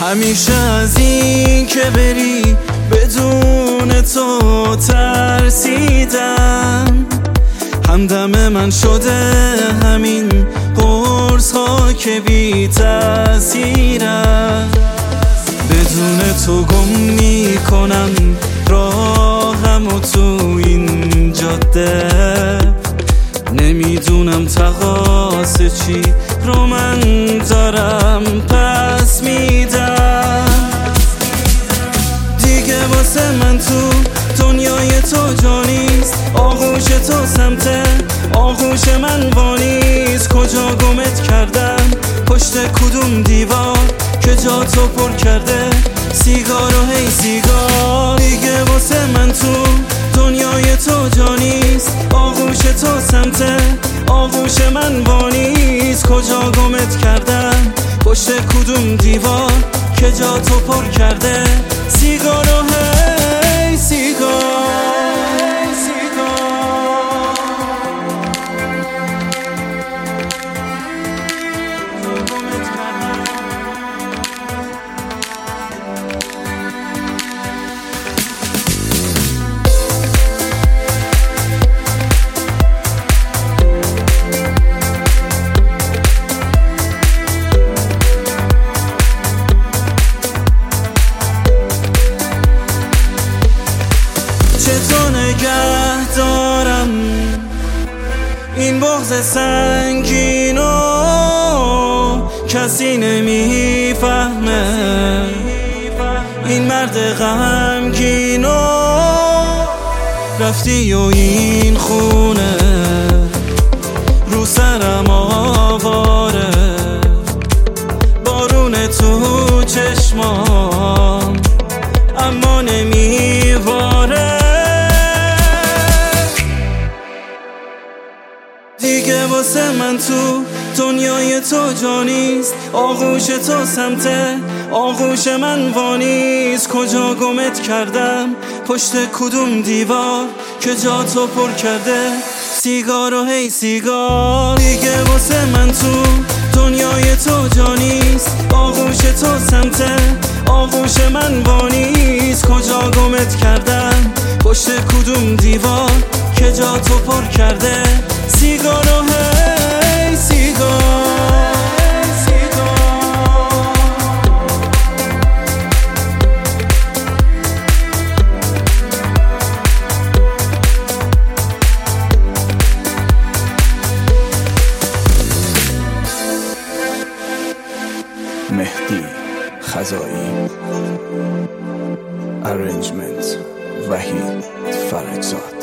همیشه از این که بری بدون تو ترسیدم. همدم من شده همین قرص ها که بی تأثیرم. بدون تو گم میکنم راهم و تو این جاده. نمیدونم تقاصه چی رو من دارم پس میدم. دیگه واسه من تو دنیای تو جا نیست. آغوش تو سمت آغوش من وانیست. کجا گمت کردم پشت کدوم دیوار که جا تو پر کرده سیگار و هی سیگار. دیگه واسه من تو دنیای تو جا نیست. آغوش تو سمت آغوش من وانیست. کجا گمت کردم پشت کدوم دیوار که جا تو پر کرده سیگار و هی سیگار. چطور نگه دارم این بغض سنگینو کسی نمیفهمه. این مرد غمگینو رفتی و این خونه رو سرم آواره. بارون تو چشمام اما نمیواره. دیگه واسه من تو دنیای تو جا نیست. آغوش تو سمت آغوش من وانیست. کجا گمت کردم پشت کدوم دیوار که جا تو پر کرده سیگار و هی سیگار. دیگه واسه من تو دنیای تو جا نیست. آغوش تو سمت آغوش من وانیست. کجا گمت کردم پشت کدوم دیوار که جا تو پر کرده سیگار و هی سیگار. مهدی خزائی. ارنجمنت وحید فرجزاد.